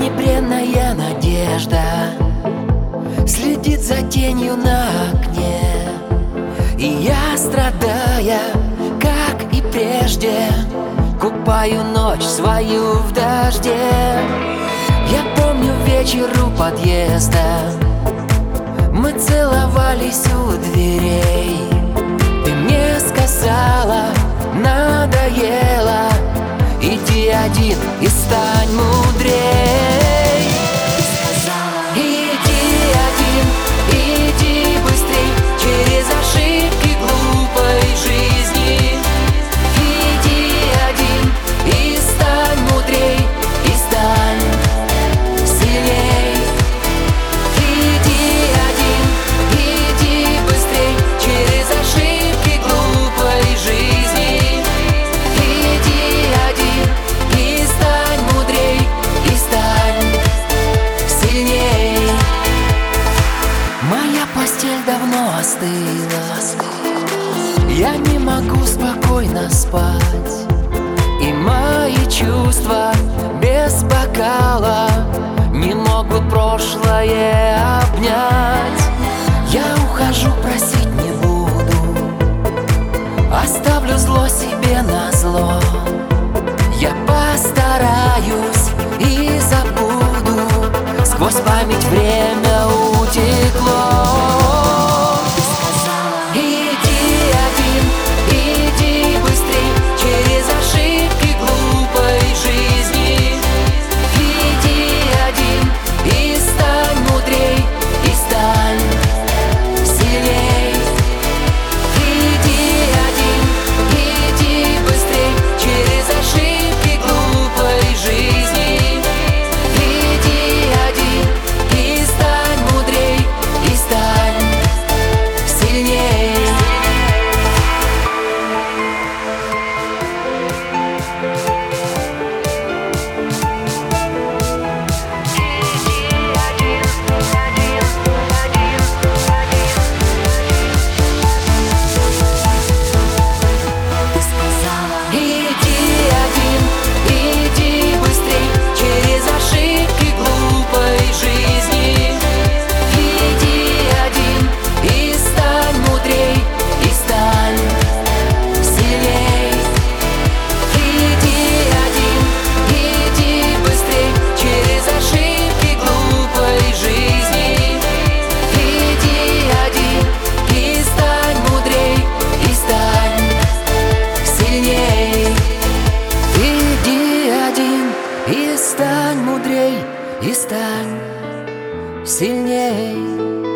бренная надежда следит за тенью на окне, и я, страдая, как и прежде, купаю ночь свою в дожде. Я помню вечер у подъезда, мы целовались у дверей. Ты мне сказала, надоело, иди один и стань мудрей. Иди один, иди быстрей через ошибки глупой жизни. Иди один и стань мудрей, и стань сильней. Иди один, иди быстрей через ошибки глупой жизни. Иди один и стань мудрей, и стань сильней. Моя постель давно остыла, я не могу спокойно спать, и мои чувства без бокала не могут прошлое обнять. Я ухожу, просить не буду, оставлю зло себе назло. Я постараюсь и забуду, сквозь память время утекло. Иди один, иди быстрей через ошибки глупой жизни. Иди один и стань мудрей, и стань сильней. Иди один, иди быстрей через ошибки глупой жизни. Иди один и стань мудрей, и стань сильней. Иди один, иди быстрей через ошибки глупой жизни. Иди один и стань мудрей, и стань сильней. Иди один, иди быстрей через ошибки глупой жизни. Иди один и стань мудрей, и стань сильней. Иди один и стань мудрей, и стань сильней.